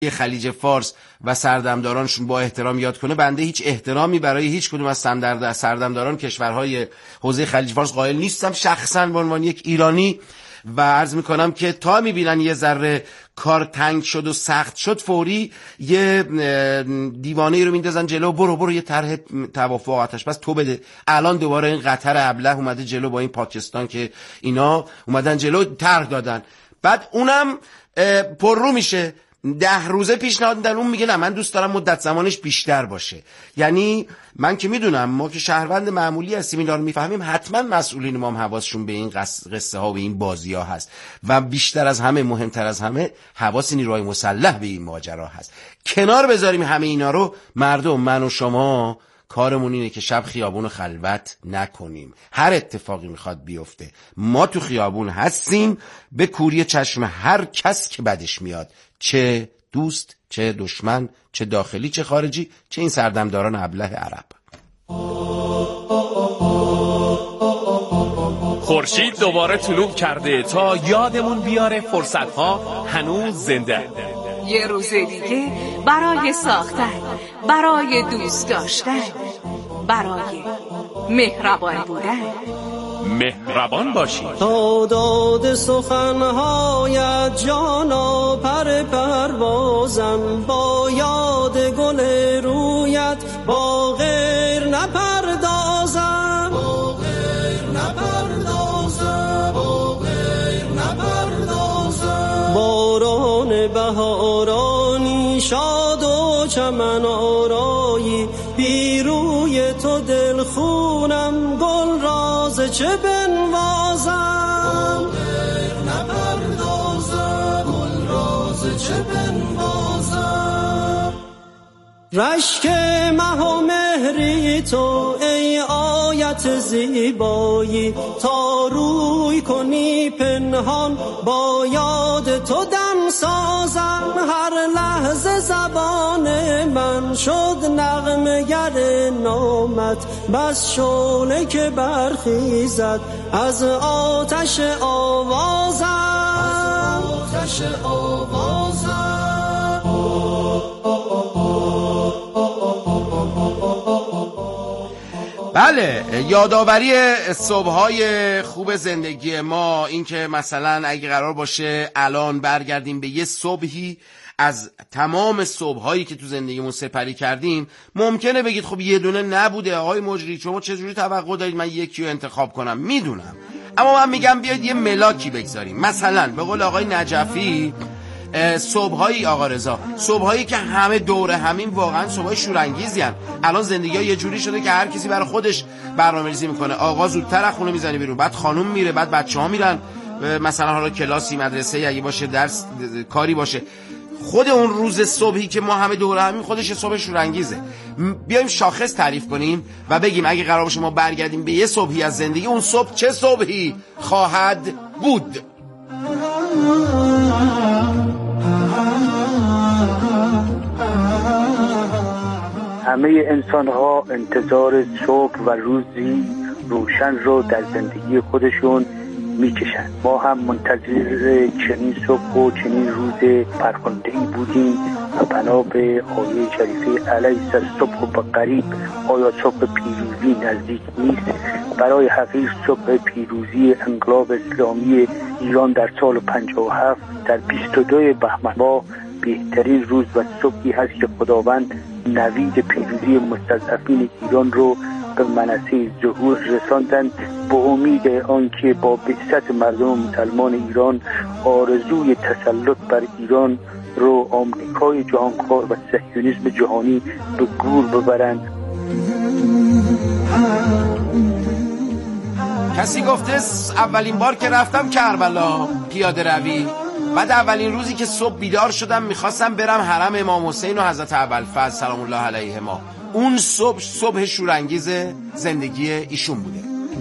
خلیج فارس و سردمدارانشون با احترام یاد کنه، بنده هیچ احترامی برای هیچ کدوم از سردمداران کشورهای حوزه خلیج فارس قائل نیستم شخصا به عنوان یک ایرانی، و عرض میکنم که تا میبینن یه ذره کار تنگ شد و سخت شد، فوری یه دیوانه رو میندازن جلو، برو یه طرح توافق آتش بس تو بده. الان دوباره این قطر ابله اومده جلو با این پاکستان که اینا اومدن جلو طرح دادن، بعد اونم پررو میشه. 10 روزه پیشنهاد میدن، اون میگه نه من دوست دارم مدت زمانش بیشتر باشه. یعنی من که میدونم ما که شهروند معمولی هستیم اینا رو میفهمیم، حتما مسئولین ما هم حواسشون به این قصه ها و این بازی ها هست و بیشتر از همه، مهمتر از همه، حواس نیروهای مسلح به این ماجرا هست. کنار بذاریم همه اینا رو، مردم، من و شما کارمون اینه که شب خیابون خلوت نکنیم. هر اتفاقی میخواد بیفته ما تو خیابون هستیم، به کوری چشم هر کس که بدش میاد، چه دوست، چه دشمن، چه داخلی، چه خارجی، چه این سردمداران ابله عرب. خورشید دوباره طلوع کرده تا یادمون بیاره فرصت‌ها هنوز زنده. یه روز دیگه برای ساختن، برای دوست داشتن، برای مهربان بودن. مهربان باشید. تا داد سخنهایت جانا پر پروازم، با یاد گل رویت با غیر نپردازم، با غیر نپردازم، با غیر نپردازم. باران بهارانی شاد و چمن آرایی، پیروی تو دل خونم گل راز چه بنوازم، غیر نپردازم، گل راز چه بنوازم. رشک مه و مهری تو ای آیت زیبایی، تا روی کنی پنهان با یاد تو دم سازم. هر لحظه زبان من شد نغمه‌گر نامت، بس شعله که برخیزد از آتش آوازم، آتش آوازم. بله، یادآوری صبح‌های خوب زندگی ما، این که مثلا اگه قرار باشه الان برگردیم به یه صبحی از تمام صبح‌هایی که تو زندگیمون سپری کردیم، ممکنه بگید خب یه دونه نبوده آقای مجری، شما چجوری توقع دارید من یکی رو انتخاب کنم؟ میدونم، اما من میگم بیاید یه ملاکی بگذاریم. مثلا به قول آقای نجفی، صبح‌هایی آقا رضا، صبح‌هایی که همه دوره همین، واقعا صبح‌های شورانگیزی ان. الان زندگی‌ها یه جوری شده که هر کسی برای خودش برنامه‌ریزی میکنه. آقا زودتر از خونه میزنه بیرون، بعد خانم میره، بعد بچه‌ها میرن، مثلا حالا کلاسی، مدرسه، اگه باشه درس، کاری باشه. خود اون روز صبحی که ما همه دوره همین خودش صبح شورانگیزه. بیایم شاخص تعریف کنیم و بگیم اگه قرار باشه ما برگردیم به یه صبحی از زندگی، اون صبح چه صبحی خواهد بود؟ همه انسان‌ها انتظار صبح و روزی روشن رو در زندگی خودشون میکشن. ما هم منتظر چنین صبح و چنین روز فرخنده‌ای بودیم و بنا به آیه شریفه الیس الصبح بقریب، آیا صبح پیروزی نزدیک نیست؟ برای حقیق صبح پیروزی انقلاب اسلامی ایران در سال 57 در 22 بهمن ما بهترین روز و صبحی هست که خداوند نوید پیروزی مستضعفین ایران رو به منصه ظهور رساندند، به امید آنکه با بعثت مردم مسلمان ایران آرزوی تسلط بر ایران رو آمریکای جهانخوار و صهیونیسم جهانی به گور ببرند. کسی گفته اولین بار که رفتم کربلا پیاده روی، بعد اولین روزی که صبح بیدار شدم میخواستم برم حرم امام حسین و حضرت ابوالفضل سلام الله علیهما، اون صبح شورانگیز زندگی ایشون بوده.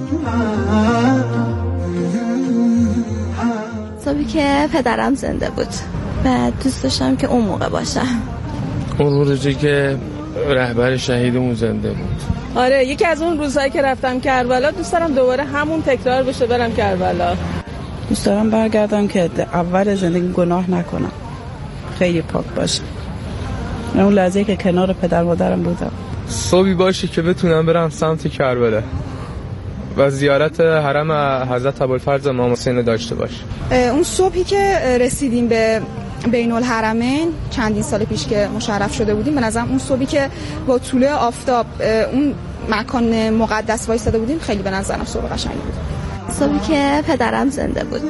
صبحی که پدرم زنده بود و دوست داشتم که اون موقع باشم. اون روزی که رهبر شهیدمون زنده بود. آره، یکی از اون روزهایی که رفتم کربلا دوست دارم دوباره همون تکرار بشه، برم کربلا. دوست دارم برگردم که اول زندگی گناه نکنم. خیلی پاک باشه. اون لحظه که کنار پدر مادرم بودم، صبحی باشه که بتونم برم سمت کربلا و زیارت حرم حضرت ابوالفضل امام حسین داشته باشه. اون صبحی که رسیدیم به بین الحرمین چندین سال پیش که مشرف شده بودیم، به نظرم اون صبحی که با طلوع آفتاب اون مکان مقدس وایساده بودیم خیلی به نظرم صبح قشنگی بود. صبحی که پدرم زنده بود.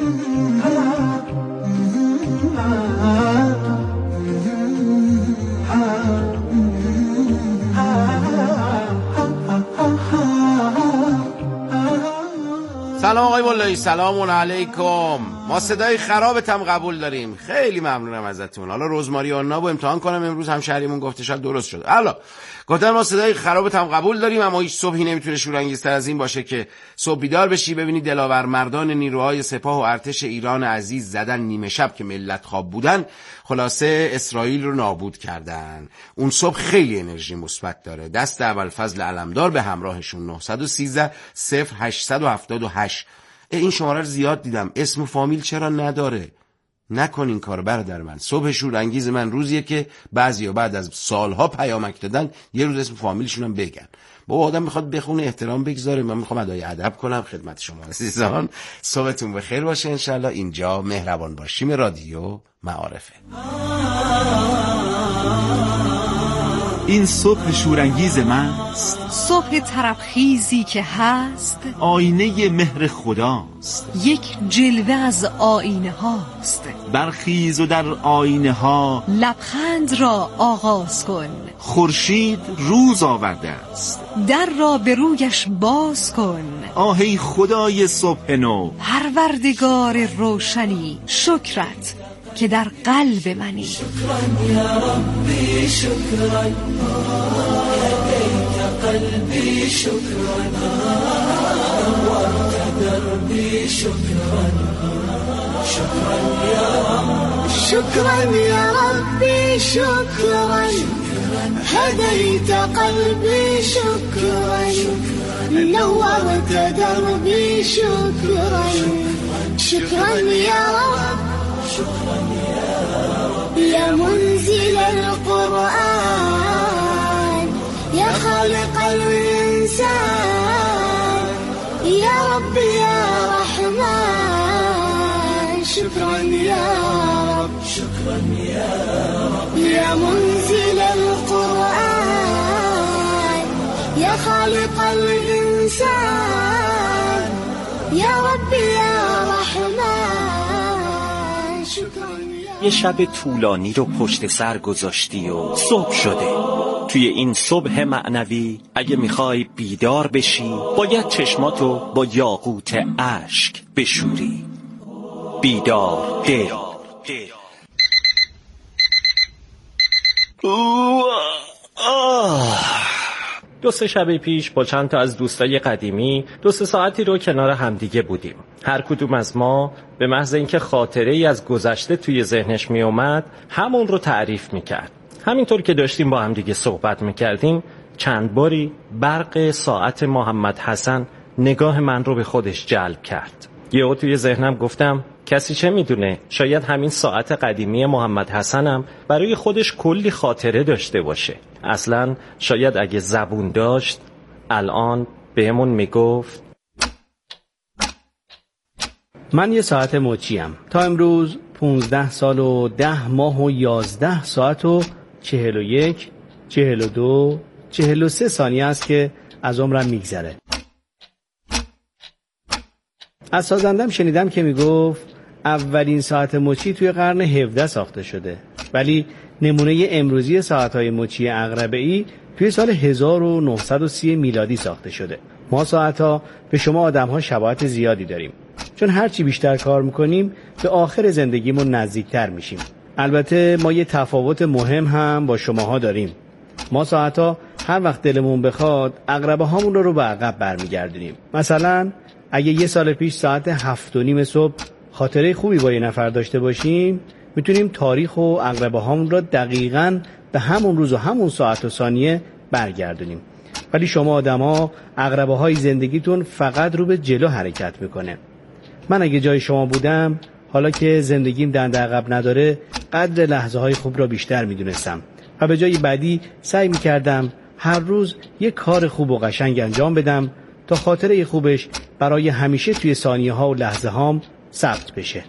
سلام آقای مولایی، سلام علیکم. ما صدای خرابتم قبول داریم، خیلی ممنونم ازتون. حالا رزماری آنا با امتحان کنم امروز، همشهریمون گفته شاید درست شد. حالا گفتم ما صدای خرابتم قبول داریم، اما هیچ صبحی نمیتونه شورانگیزتر از این باشه که صبح بیدار بشی ببینی دلاور مردان نیروهای سپاه و ارتش ایران عزیز زدن نیمه شب که ملت خواب بودن، خلاصه اسرائیل رو نابود کردن. اون صبح خیلی انرژی مثبت داره. دست ابوالفضل علمدار به همراهشون 913 0878. این شماره رو زیاد دیدم، اسم و فامیل چرا نداره؟ نکن این کار برادر من. صبح شورانگیز من روزیه که بعضیا بعد از سالها پیامک دادن یه روز اسم فامیلشون هم بگن. بابا آدم میخواد بخونه احترام بگذاره، من میخوام ادای ادب کنم خدمت شما عزیزان. صبحتون بخیر باشه انشالله. اینجا مهربان باشیم رادیو معارفه. این صبح شورانگیز من است، صبح طربخیزی که هست آینه مهر خداست، یک جلوه از آینه هاست. برخیز و در آینه ها لبخند را آغاز کن، خورشید روز آورده است، در را به رویش باز کن. آهی خدای صبح نو، پروردگار روشنی، شکرت که در قلب منی. شکران یا ربی شکران، هدیت قلبی شکران، نورت دربی شکران، شکران یا رب، شکران یا ربی شکران، هدیت قلبی شکران، نورت دربی شکران، شکران یا رب، يا منزل القرآن، يا خالق الإنسان، يا رب يا رحمن، شكرا يا رب، شكرا يا رب، يا منزل القرآن، يا خالق الإنسان، يا رب يا رحمن، شكرا. یه شب طولانی رو پشت سر گذاشتی و صبح شده. توی این صبح معنوی اگه میخوای بیدار بشی باید چشماتو با یاقوت اشک بشوری. بیدار دل. دو سه شب پیش با چند تا از دوستای قدیمی 2-3 ساعتی رو کنار همدیگه بودیم. هر کدوم از ما به محض اینکه خاطره ای از گذشته توی ذهنش می اومد همون رو تعریف میکرد. همینطور که داشتیم با همدیگه صحبت میکردیم چند باری برق ساعت محمد حسن نگاه من رو به خودش جلب کرد. یهو توی ذهنم گفتم کسی چه میدونه، شاید همین ساعت قدیمی محمد حسنم برای خودش کلی خاطره داشته باشه. اصلا شاید اگه زبون داشت الان بهمون میگفت من یه ساعت مچیم. تا امروز 15 سال و 10 ماه و 11 ساعت و 41 42 43 ثانیه است که از عمرم میگذره. از سازندم شنیدم که میگفت اولین ساعت مچی توی قرن 17 ساخته شده، ولی نمونه امروزی ساعت‌های مچی عقربه‌ای توی سال 1930 میلادی ساخته شده. ما ساعت‌ها به شما آدم‌ها شباهت زیادی داریم، چون هرچی بیشتر کار میکنیم به آخر زندگیمون نزدیکتر میشیم. البته ما یه تفاوت مهم هم با شماها داریم. ما ساعت‌ها هر وقت دلمون بخواد عقربه هامون رو به عقب برمیگردونیم. مثلا اگه یه سال پیش ساعت 7:30 صبح خاطره خوبی با یه نفر داشته باشیم، میتونیم تاریخ و عقربه هامون رو دقیقاً به همون روز و همون ساعت و ثانیه برگردونیم. ولی شما آدما عقربه های زندگیتون فقط رو به جلو حرکت میکنه. من اگه جای شما بودم حالا که زندگیم دنده عقب نداره قدر لحظه های خوب را بیشتر میدونستم و به جای بعدی سعی میکردم هر روز یک کار خوب و قشنگ انجام بدم تا خاطره خوبش برای همیشه توی ثانیه ها و لحظه هام ثبت بشه.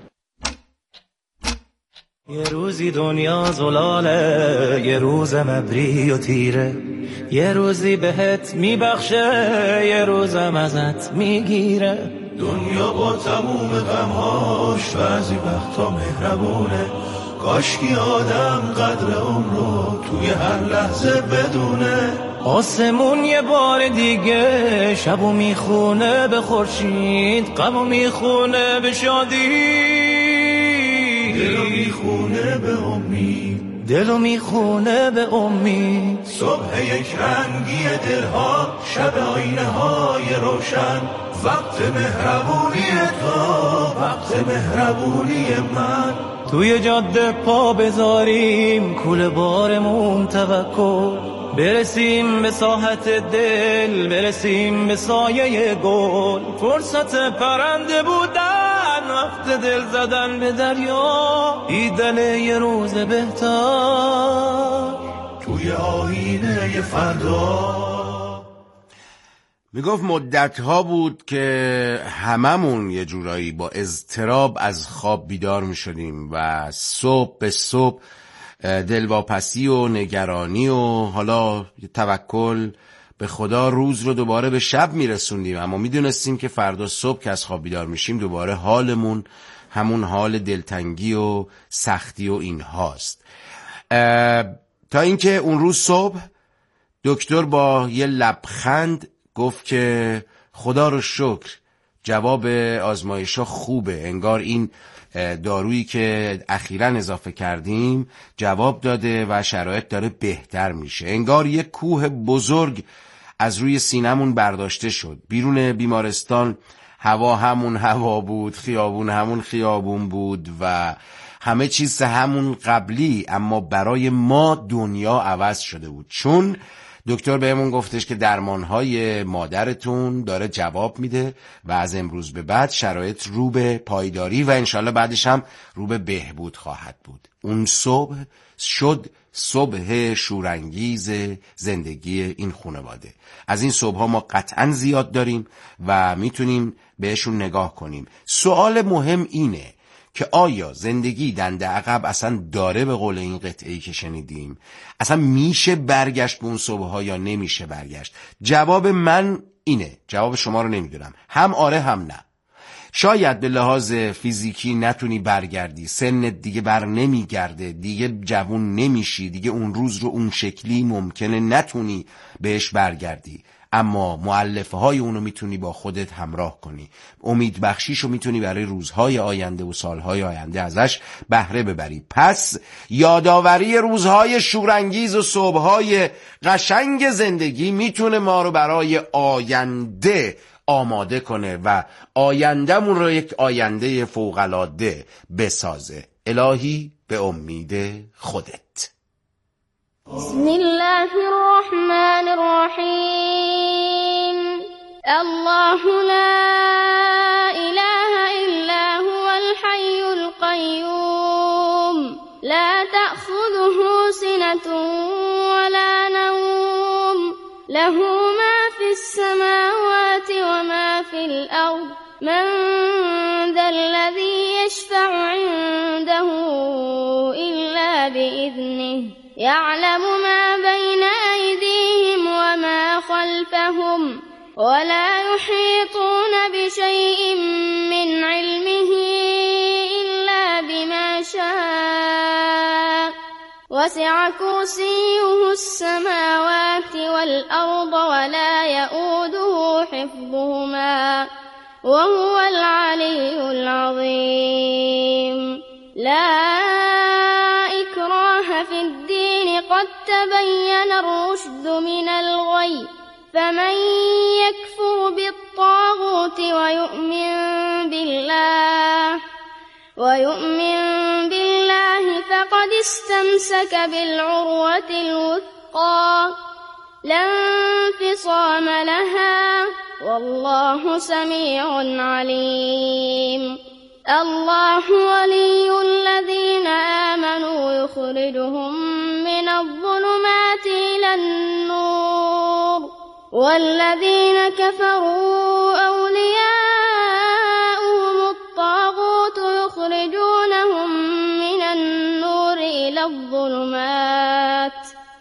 یه روزی دنیا زلاله، یه روز مبری و تیره، یه روزی بهت میبخشه، یه روزم ازت میگیره. دنیا با تموم غمهاش بعضی وقتا مهربونه، کاشکی آدم قدر عمر رو توی هر لحظه بدونه. آسمون یه بار دیگه شبو میخونه به خورشید، غمو میخونه به شادی، دلو میخونه به امید، دلو میخونه به امید. صبح یک رنگی دلها، شب آینه های روشن، وقت مهربونی تو، وقت مهربونی من. توی جاده پا بذاریم کوله بارمون توکل، برسیم به ساحت دل، برسیم به سایه گل. فرصت پرنده بودن، وقت دل زدن به دریا، دیدن یه روز بهتر توی آینه فردا. میگفت مدت‌ها بود که هممون یه جورایی با اضطراب از خواب بیدار میشدیم و صبح به صبح دلواپسی و نگرانی و حالا توکل به خدا روز رو دوباره به شب میرسوندیم، اما میدونستیم که فردا صبح که از خواب بیدار میشیم دوباره حالمون همون حال دلتنگی و سختی و این هاست. تا اینکه اون روز صبح دکتر با یه لبخند گفت که خدا رو شکر جواب آزمایش‌ها خوبه، انگار این دارویی که اخیراً اضافه کردیم جواب داده و شرایط داره بهتر میشه. انگار یک کوه بزرگ از روی سینمون برداشته شد. بیرون بیمارستان هوا همون هوا بود، خیابون همون خیابون بود و همه چیز همون قبلی، اما برای ما دنیا عوض شده بود، چون دکتر بهمون گفتش که درمانهای مادرتون داره جواب میده و از امروز به بعد شرایط رو به پایداری و انشالله بعدش هم رو به بهبود خواهد بود. اون صبح شد صبح شورانگیز زندگی این خانواده. از این صبح‌ها ما قطعاً زیاد داریم و میتونیم بهشون نگاه کنیم. سوال مهم اینه که آیا زندگی دنده عقب اصلا داره به قول این قطعه‌ای که شنیدیم؟ اصلا میشه برگشت به اون صبح‌ها یا نمیشه برگشت؟ جواب من اینه، جواب شما رو نمیدونم، هم آره هم نه. شاید به لحاظ فیزیکی نتونی برگردی، سنت دیگه بر نمیگرده، دیگه جوون نمیشی، دیگه اون روز رو اون شکلی ممکنه نتونی بهش برگردی، اما مؤلفه های اونو میتونی با خودت همراه کنی، امید بخشیشو میتونی برای روزهای آینده و سالهای آینده ازش بهره ببری. پس یادآوری روزهای شورانگیز و صبحهای قشنگ زندگی میتونه ما رو برای آینده آماده کنه و آیندهمون رو یک آینده فوق‌العاده بسازه. الهی به امید خودت. بسم الله الرحمن الرحیم. الله لا اله الا هو الحي القيوم لا تأخذه سنة ولا نوم له ما في السماوات وما في الأرض من ذا الذي يشفع عنده إلا بإذنه يعلم ما بين أيديهم وما خلفهم ولا يحيطون بشيء من علمه إلا بما شاء وسع كرسيه السماوات والأرض ولا يؤوده حفظهما وهو العلي العظيم. لا إكراه في الدين قد تبين الرشد من الغي فمن يكفر بالطاغوت ويؤمن بالله فقد استمسك بالعروة الوثقى لا انفصام لها والله سميع عليم. الله ولي الذين آمنوا يخرجهم من الظلمات إلى النور والذين كفروا أولياؤهم الطاغوت يخرجونهم من النور إلى الظلمات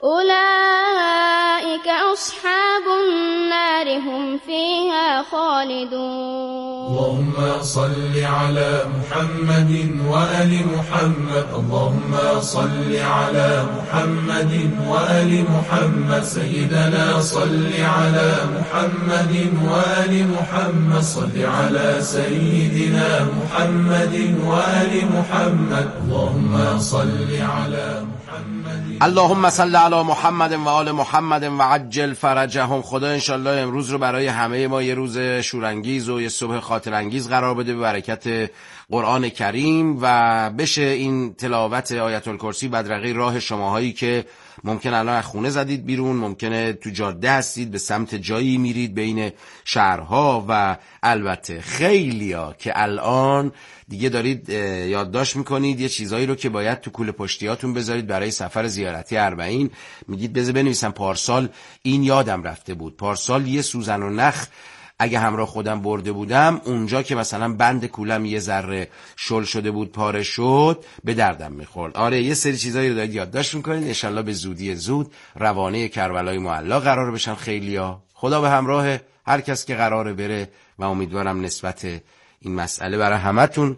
أولئك أصحاب النار هم فيها خالدون. اللهم صل على محمد وآل محمد. اللهم صل على محمد وآل محمد. سيدنا صل على محمد وآل محمد. صل على سيدنا محمد وآل محمد. اللهم صل على محمد. اللهم صل علی محمد و آل محمد و عجل فرجهم. خدا انشالله امروز رو برای همه ما یه روز شورانگیز و یه صبح خاطرانگیز قرار بده به برکت قرآن کریم و بشه این تلاوت آیت الکرسی بدرقه راه شماهایی که ممکن الان از خونه زدید بیرون، ممکنه تو جاده هستید به سمت جایی میرید بین شهرها و البته خیلیا که الان دیگه دارید یادداشت میکنید یه چیزایی رو که باید تو کوله پشتیاتون بذارید برای سفر زیارتی اربعین. میگید بذار بنویسم پارسال این یادم رفته بود، پارسال یه سوزن و نخ اگه همراه خودم برده بودم اونجا که مثلا بند کولم یه ذره شل شده بود پاره شد به دردم میخورد. آره یه سری چیزایی رو دارید یادداشت میکنید. انشالله به زودی زود روانه کربلای معلا قرار بشن خیلیا. خدا به همراه هر کس که قراره بره و امیدوارم نسبت این مسئله برای همتون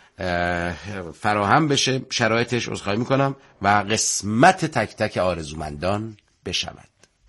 فراهم بشه، شرایطش عذرخواهی میکنم و قسمت تک تک آرزومندان بشود.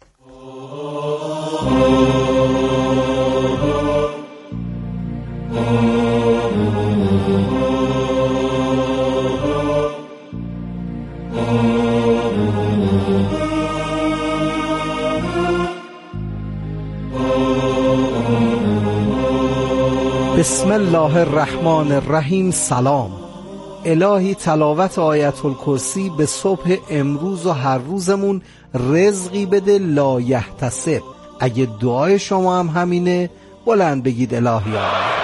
بسم الله الرحمن الرحیم. سلام. الهی تلاوت آیت الکرسی به صبح امروز و هر روزمون رزقی بده لا یحتسب. اگه دعای شما هم همینه بلند بگید الهی آمین.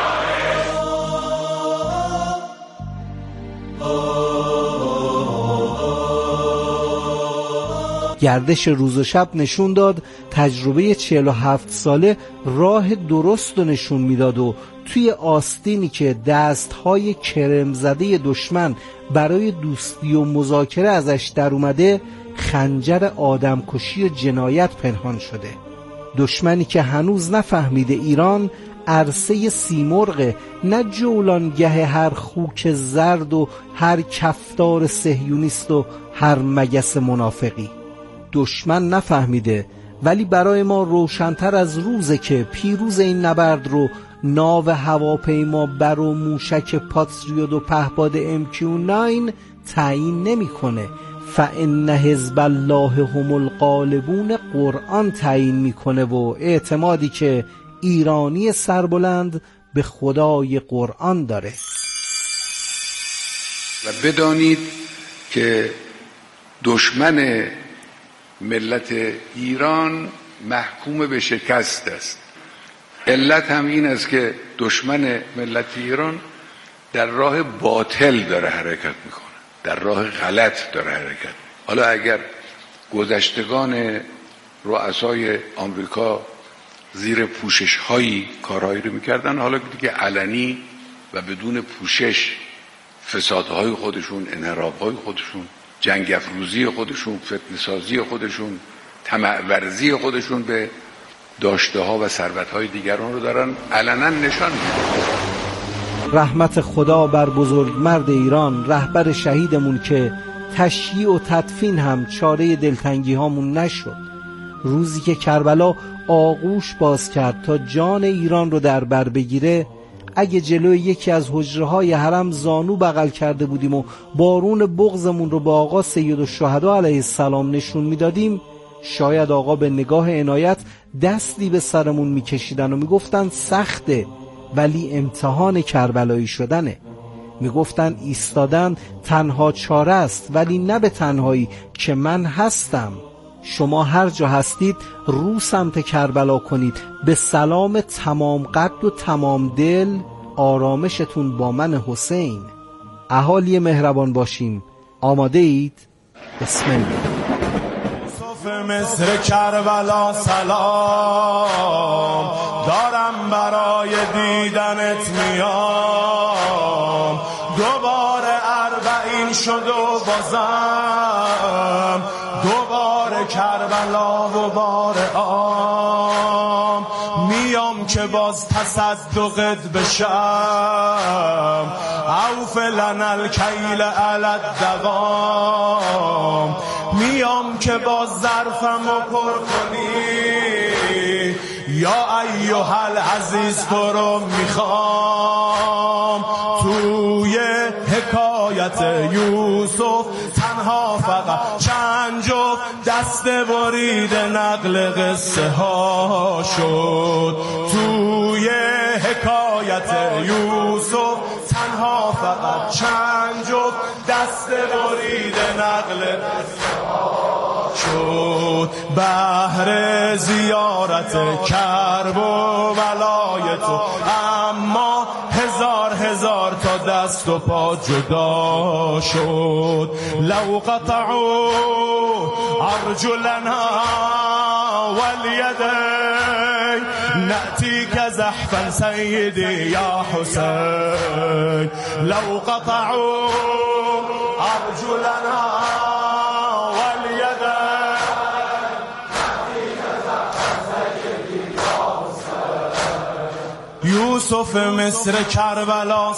گردش روز و شب نشون داد تجربه 47 ساله راه درست رو نشون میداد و توی آستینی که دستهای کرم زده دشمن برای دوستی و مذاکره ازش در اومده خنجر آدمکشی و جنایت پنهان شده. دشمنی که هنوز نفهمیده ایران عرصه سیمرغ، نه جولانگه هر خوک زرد و هر کفتار صهیونیست و هر مگس منافقی. دشمن نفهمیده ولی برای ما روشن‌تر از روزه که پیروز این نبرد رو ناو هواپیما بر و موشک پاتریوت و پهپاد MQ-9 تعیین نمی‌کنه. فإن حزب الله هم الغالبون قرآن تعیین میکنه و اعتمادی که ایرانی سربلند به خدای قرآن داره. و بدانید که دشمن ملت ایران محکوم به شکست است. علت هم این است که دشمن ملت ایران در راه باطل داره حرکت میکنه، در راه غلط داره حرکت. حالا اگر گذشتگان رؤسای آمریکا زیر پوشش هایی کارهایی رو میکردن، حالا دیگه علنی و بدون پوشش فسادهای خودشون، انحرافهای خودشون، جنگ افروزی خودشون، فتنه‌سازی خودشون، طمع ورزی خودشون به داشته ها و ثروت های دیگران رو دارن علنا نشان میدن. رحمت خدا بر بزرگ مرد ایران، رهبر شهیدمون که تشییع و تدفین هم چاره دلتنگی هامون نشد. روزی که کربلا آغوش باز کرد تا جان ایران رو در بر بگیره، اگه جلوی یکی از حجره‌های حرم زانو بغل کرده بودیم و بارون بغضمون رو با آقا سیدالشهدا علیه السلام نشون میدادیم، شاید آقا به نگاه عنایت دستی به سرمون میکشیدن و میگفتن سخته ولی امتحان کربلایی شدنه. میگفتن ایستادن تنها چاره است ولی نه به تنهایی که من هستم. شما هر جا هستید رو سمت کربلا کنید. به سلام تمام قد و تمام دل آرامشتون با من حسین. اهالی مهربان باشیم. آماده اید؟ بسم الله. یوسف مصر کربلا سلام، دارم برای دیدنت میام. دوباره اربعین شد و بازم دوباره کربلا و بار عام. میام که باز تصدقت بشم، اوفلن الکیل علی الدوام. میام که باز ظرفم و پر کنی، یا ایها العزیز تو رو میخوام. توی حکایت یوسف تنها فقط چند جفت دست برید نقل قصه ها شد. توی حکایت یوسف تنها فقط چند جفت دست برید نقل قصه ها شد. بهر زیارت کرب و ولای تو اما هزار تا دست و پا جدا شد. لو قطعوا ارجلنا والیدین نأتیک زحفا سیدی یا حسین. لو قطعوا ارجلنا یوسف مصر کربلا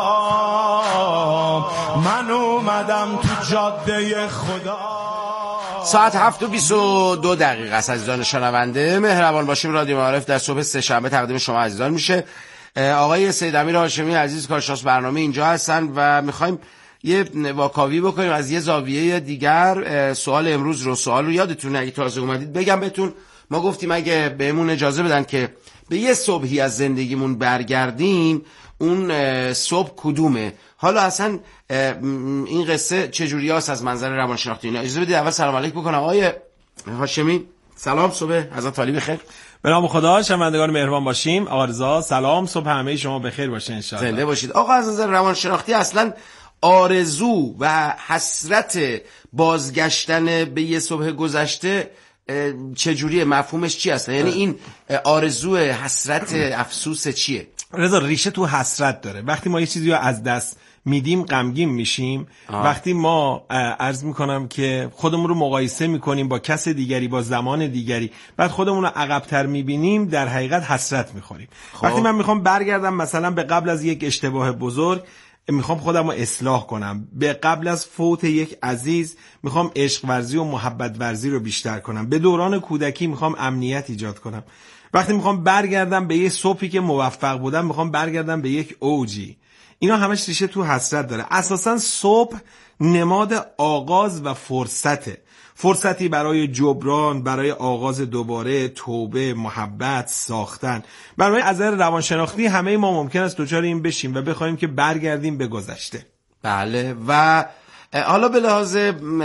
سلام، من اومدم تو جاده خدا. ساعت 7:22 است عزیزان شنونده. مهربان باشیم رادیو معارف در صبح سه‌شنبه تقدیم شما عزیزان میشه. آقای سید امیر هاشمی عزیز کارشناس برنامه اینجا هستن و میخوایم یه واکاوی بکنیم از یه زاویه دیگر. سوال امروز رو یادتونه اگه تازه اومدید بگم بهتون. ما گفتیم اگه بهمون اجازه بدن که به یه صبحی از زندگیمون برگردیم، اون صبح کدومه؟ حالا اصلا این قصه چجوری هست از منظر روانشناختی اینا؟ اجازه بدید اول سلام علیک بکنم. آقای هاشمی سلام، صبح از طالی بخیر. به نام خدا. شنوندگان مهربان باشیم. آقا رضا سلام، صبح همه شما بخیر باشه ان شاء الله. زنده باشید. آقا از نظر روانشناختی اصلا آرزو و حسرت بازگشتن به یه صبح گذشته چجوریه؟ مفهومش چی هست؟ یعنی این آرزو، حسرت، افسوس چیه؟ رضا ریشه تو حسرت داره. وقتی ما یه چیزی رو از دست میدیم غمگین میشیم. وقتی ما عرض میکنم که خودمون رو مقایسه میکنیم با کس دیگری، با زمان دیگری، بعد خودمون رو عقب‌تر میبینیم، در حقیقت حسرت میخوریم. وقتی من میخوام برگردم مثلا به قبل از یک اشتباه بزرگ، میخوام خودم رو اصلاح کنم، به قبل از فوت یک عزیز میخوام عشق ورزی و محبت ورزی رو بیشتر کنم، به دوران کودکی میخوام امنیت ایجاد کنم. وقتی میخوام برگردم به یک صبحی که موفق بودم، میخوام برگردم به یک اوجی. اینا همش ریشه تو حسرت داره. اساسا صبح نماد آغاز و فرصتی برای جبران، برای آغاز دوباره، توبه، محبت، ساختن. برای از نظر روانشناختی همه ما ممکن است دچار این بشیم و بخوایم که برگردیم به گذشته. بله. و حالا به لحاظ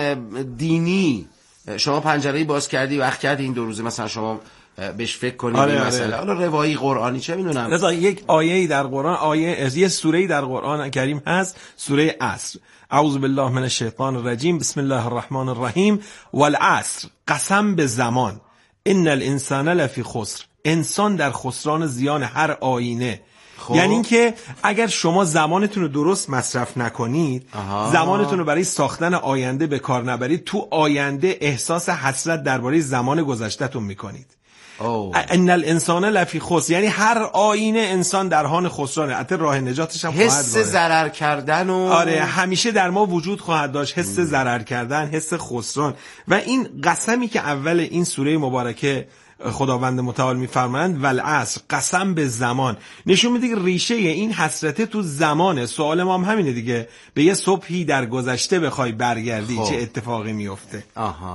دینی شما پنجره‌ای باز کردی، وقت کردی این 2 روزه مثلا شما بهش فکر کنید. آره. مثلا حالا روایی قرآنی چه میدونم، رضا یک آیه‌ای در قرآن، یه سوره‌ای در قرآن کریم هست، سوره عصر. اعوذ بالله من الشیطان الرجیم، بسم الله الرحمن الرحیم. والعصر، قسم به زمان، ان الانسان لفی خسر، انسان در خسران زیان. هر آینه یعنی این که اگر شما زمانتون رو درست مصرف نکنید، زمانتون رو برای ساختن آینده به کار نبرید، تو آینده احساس حسرت درباره زمان گذشته‌تون میکنید. ان الانسان لفی خسر، یعنی هر آینه انسان در حال خسرانه. حتی راه نجاتش هم خواهد حس ضرر کردن و همیشه در ما وجود خواهد داشت، حس ضرر کردن، حس خسران. و این قسمی که اول این سوره مبارکه خداوند متعال میفرمایند والعصر، قسم به زمان، نشون میده که ریشه این حسرت تو زمانه. سوال ما هم همینه دیگه، به یه صبحی در گذشته بخوای برگردی چه اتفاقی میفته؟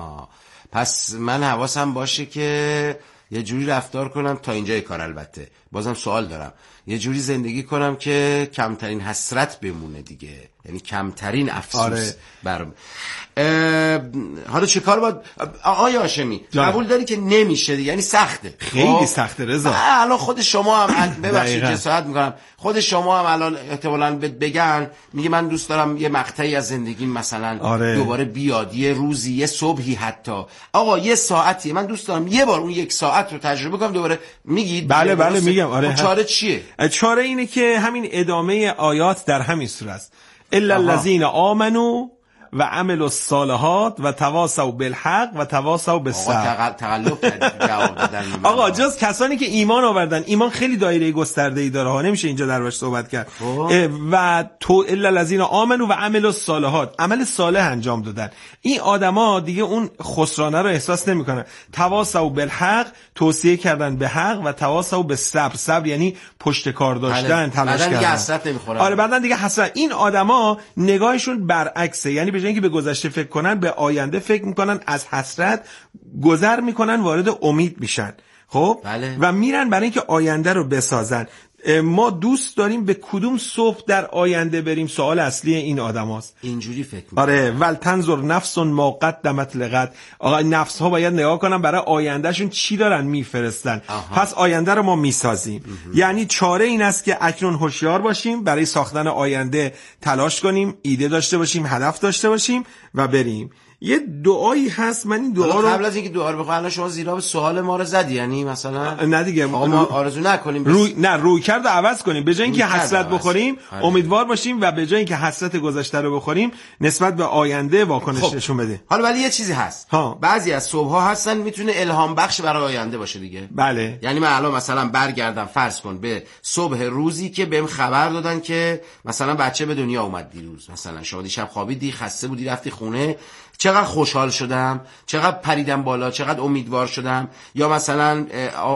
پس من حواسم باشه که یه جوری رفتار کنم تا اینجای کار، البته بازم سوال دارم، یه جوری زندگی کنم که کمترین حسرت بمونه دیگه، یعنی کمترین افسوس برام. حالا چه کار باید آقای هاشمی قبول داری که نمیشه دیگه، یعنی سخته، خیلی سخته رضا. الان خود شما هم ببخشید جسارت میکنم، خود شما هم الان احتمالاً بگن میگه من دوست دارم یه مقطعی از زندگیم مثلا دوباره بیاد، یه روزی، یه صبحی، حتی آقا یه ساعتی من دوست دارم یه بار اون یک ساعت رو تجربه کنم دوباره. میگید بله میگم. آره چاره چیه؟ چاره اینه که همین ادامه آیات در همین سوره است. الا الذین آمنوا و عملوا الصالحات و تواصوا بالحق و تواصوا بالصبر. تقلب جواب دادن. آقا جز کسانی که ایمان آوردن، ایمان خیلی دایره گسترده‌ای داره ها، نمیشه اینجا دربارش صحبت کرد. و تو الا الذین آمنوا و عملوا الصالحات، عمل صالح انجام دادن، این آدما دیگه اون خسرانه رو احساس نمیکنن. تواصوا بالحق، توصیه کردن به حق، و تواصوا بالصبر، صبر یعنی پشت کار داشتن، تلاش کردن. بعدن دیگه حسرت نمیخورن. آره بعدن دیگه حسرت. این آدما نگاهشون برعکسه، یعنی به جای اینکه به گذشته فکر کنن به آینده فکر میکنن، از حسرت گذر میکنن، وارد امید میشن. خب و میرن برای اینکه آینده رو بسازن. ما دوست داریم به کدوم صبح در آینده بریم، سوال اصلی این آدم هاست. اینجوری فکر میکنم. آره ولتنظر نفس ما قدمت لغد. آقا نفس ها باید نگاه کنن برای آیندهشون چی دارن میفرستن. پس آینده رو ما میسازیم. یعنی چاره این است که اکنون هوشیار باشیم، برای ساختن آینده تلاش کنیم، ایده داشته باشیم، هدف داشته باشیم و بریم. یه دعایی هست، من این دعا رو قبل از اینکه دعا رو بخوام، الان شما زیرا به سوال ما رو زدی، یعنی مثلا نه دیگه ما آرزو نکنیم روی کرد عوض کنیم، به جای اینکه حسرت بخوریم امیدوار باشیم، و به جای اینکه حسرت گذشته رو بخوریم نسبت به آینده واکنش نشون بدیم. حالا ولی یه چیزی هست، بعضی از صبح ها هستن میتونه الهام بخش برای آینده باشه دیگه. بله یعنی من الان مثلا برگردم فرض کن به صبح روزی که بهم خبر دادن که مثلا بچه به دنیا اومد دیروز، مثلا شما دیشب خوابیدی، خسته بودی، رفتی خونه، چقدر خوشحال شدم، چقدر پریدم بالا، چقدر امیدوار شدم. یا مثلا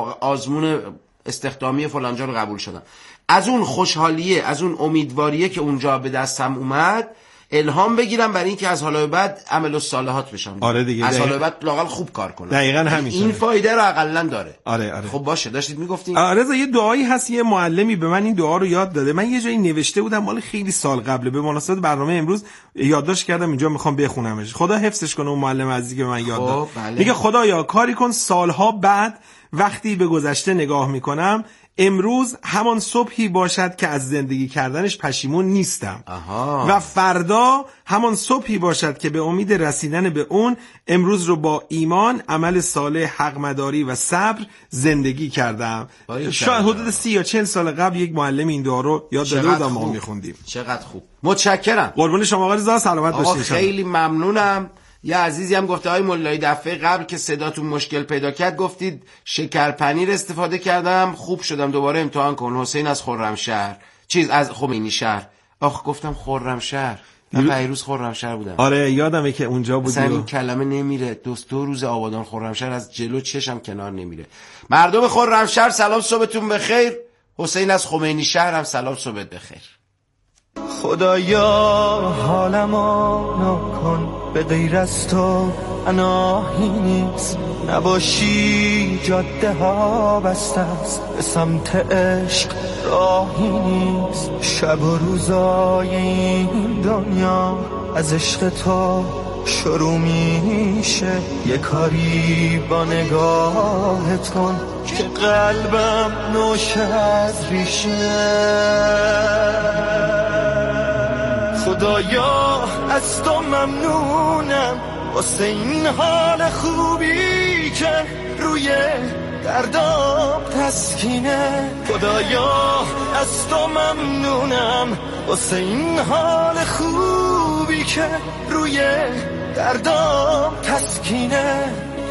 آزمون استخدامی فلانجا رو قبول شدم، از اون خوشحالیه، از اون امیدواریه که اونجا به دستم اومد الهام بگیرم برای اینکه از حالا بعد عمل الصالحات بشم. آره دیگه، از حالا بعد لااقل خوب کار کنم. دقیقاً همین. این فایده رو حداقل داره. آره. خب باشه، داشتید میگفتین. رضا یه دعایی هست، یه معلمی به من این دعا رو یاد داده، من یه جایی نوشته بودم مال خیلی سال قبله، به مناسبت برنامه امروز یادداشت کردم اینجا میخوام بخونمش. خدا حفظش کنه اون معلم عزیزی که به من یاد داد. میگه خدایا کاری کن سالها بعد وقتی به گذشته نگاه میکنم، امروز همان صبحی باشد که از زندگی کردنش پشیمون نیستم. و فردا همان صبحی باشد که به امید رسیدن به اون امروز رو با ایمان، عمل صالح، حق مداری و صبر زندگی کردم. شاید حدود 30 یا 40 سال قبل یک معلم این دعا رو یاد داده بود، ما میخوندیم. چقدر خوب. متشکرم. قربون شما آقا رضا، سلامت باشید. خیلی ممنونم. یه عزیزی هم گفته های مولایی دفعه قبل که صداتون مشکل پیدا کرد گفتید شکر پنیر استفاده کردم خوب شدم، دوباره امتحان کن. حسین از خرمشهر، از خمینی شهر. گفتم خرمشهر، من پیروز خرمشهر بودم. آره یادمه که اونجا بودی. این کلمه نمیره، دو روز آبادان خرمشهر از جلو چشم کنار نمیره. مردم خرمشهر سلام، صبحتون بخیر. حسین از خمینی شهر هم سلام، صبحت بخیر. خدایا حالمو نکن، به غیر از تو اناهی نیست، نباشی جاده ها بسته است، به سمت عشق راهی نیست، شب و روزای این دنیا از عشق تو شروع میشه، یه کاری با نگاهت کن که قلبم نوشه از ریشه. خدایا از تو ممنونم واسه این حال خوبی که روی دردام تسکینه. خدایا از تو ممنونم واسه این حال خوبی که روی دردام تسکینه.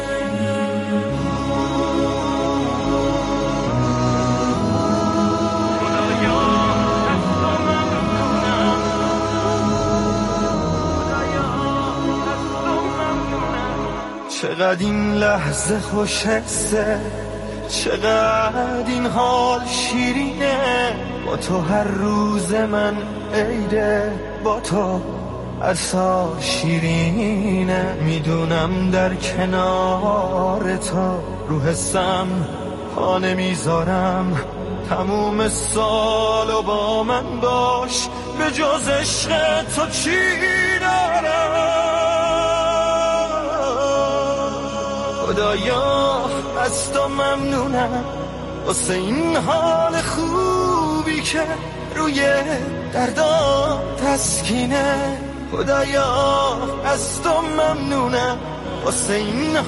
چقدر این لحظه خوش حسه، چقدر این حال شیرینه، با تو هر روز من عیده، با تو هر سال شیرینه. میدونم در کنار تو رو حسم پا نمیذارم، تموم سالو با من باش، به جز عشق تو چی دارم؟ خدایا از تو ممنونم واسه این حال خوبی که روی دردام تسکینه. خدایا از تو ممنونم واسه این